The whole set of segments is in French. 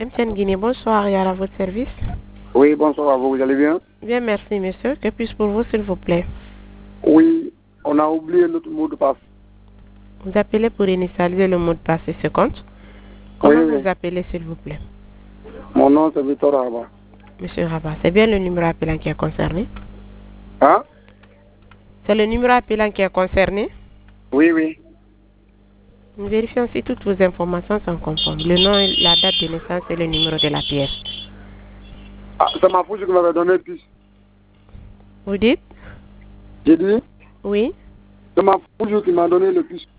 MTN Guinée, bonsoir, et à votre service. Oui, bonsoir à vous, vous allez bien? Bien, merci, monsieur. Que puis-je pour vous, s'il vous plaît? Oui, on a oublié notre mot de passe. Vous appelez pour initialiser le mot de passe et ce compte. Comment vous appelez, s'il vous plaît? Mon nom, c'est Victor Rabat. Monsieur Rabat, c'est bien le numéro appelant qui est concerné? Hein? C'est le numéro appelant qui est concerné? Oui, oui. Nous vérifions si toutes vos informations sont conformes. Le nom, la date de naissance et le numéro de la pièce. Ah, c'est ma fouille qui m'avait donné le plus. Vous dites? J'ai dit? Oui. C'est ma fouille qui m'a donné le plus.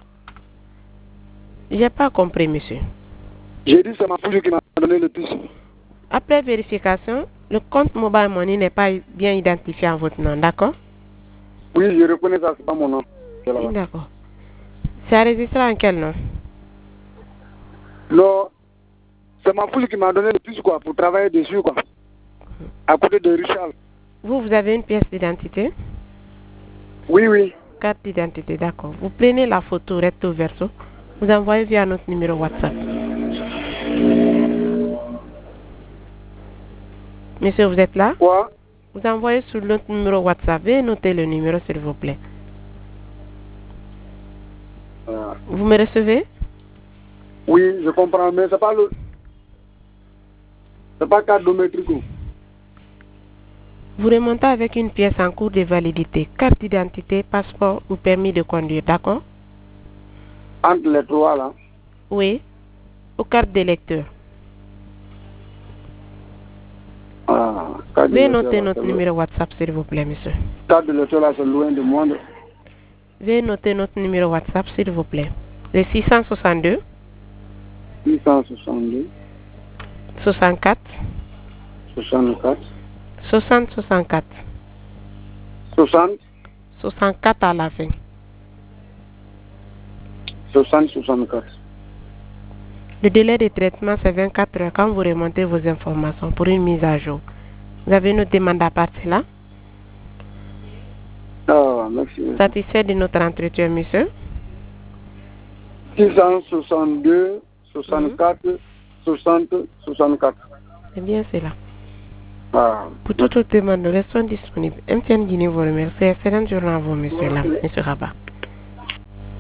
J'ai pas compris, monsieur. J'ai dit c'est ma fouille qui m'a donné le plus. Après vérification, le compte Mobile Money n'est pas bien identifié en votre nom, d'accord? Oui, je reconnais ça, c'est pas mon nom. D'accord. C'est enregistré en quel nom? Non, c'est ma fouille qui m'a donné le plus, quoi, pour travailler dessus, quoi. À côté de Richard. Vous avez une pièce d'identité? Oui, oui. Carte d'identité, d'accord. Vous prenez la photo recto verso, vous envoyez via notre numéro WhatsApp. Monsieur, vous êtes là? Quoi? Vous envoyez sur notre numéro WhatsApp. Veuillez noter le numéro, s'il vous plaît. Vous me recevez? Oui, je comprends, mais c'est pas le... C'est pas carte biométrique. Vous remontez avec une pièce en cours de validité, carte d'identité, passeport ou permis de conduire, d'accord? Entre les trois, là? Oui. Ou carte d'électeur. Veuillez noter notre numéro WhatsApp, s'il vous plaît, monsieur. Carte d'électeur, là, c'est loin de moi. Veuillez noter notre numéro WhatsApp, s'il vous plaît. Le 662 662 64 64 60 64 60 64 à la fin. 60 64. Le délai de traitement, c'est 24 heures quand vous remontez vos informations pour une mise à jour. Vous avez une demande à partir là? Ah, merci. Satisfait de notre entretien, monsieur? 662 64 60 64. C'est bien cela. Ah. Pour toute autre demande, nous restons disponibles. MTN Guinée vous remercie. Excellente journée à vous, monsieur Rabat.